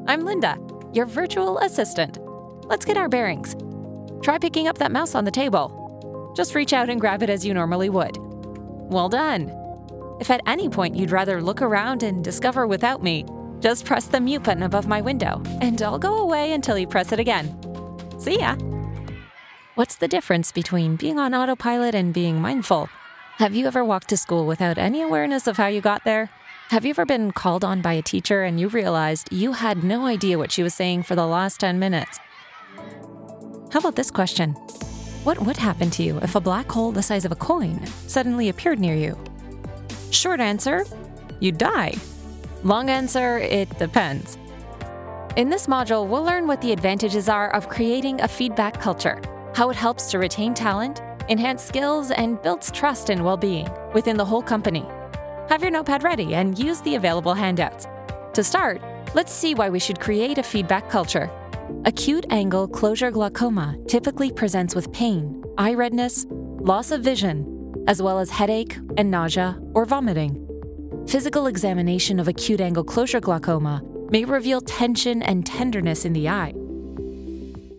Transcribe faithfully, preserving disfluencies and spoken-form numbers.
I'm Linda, your virtual assistant. Let's get our bearings. Try picking up that mouse on the table. Just reach out and grab it as you normally would. Well done. If at any point you'd rather look around and discover without me, just press the mute button above my window, and I'll go away until you press it again. See ya! What's the difference between being on autopilot and being mindful? Have you ever walked to school without any awareness of how you got there? Have you ever been called on by a teacher and you realized you had no idea what she was saying for the last ten minutes? How about this question? What would happen to you if a black hole the size of a coin suddenly appeared near you? Short answer, you'd die. Long answer, it depends. In this module, we'll learn what the advantages are of creating a feedback culture, how it helps to retain talent, enhance skills, and builds trust and well-being within the whole company. Have your notepad ready and use the available handouts. To start, let's see why we should create a feedback culture. Acute angle closure glaucoma typically presents with pain, eye redness, loss of vision, as well as headache and nausea or vomiting. Physical examination of acute angle closure glaucoma may reveal tension and tenderness in the eye,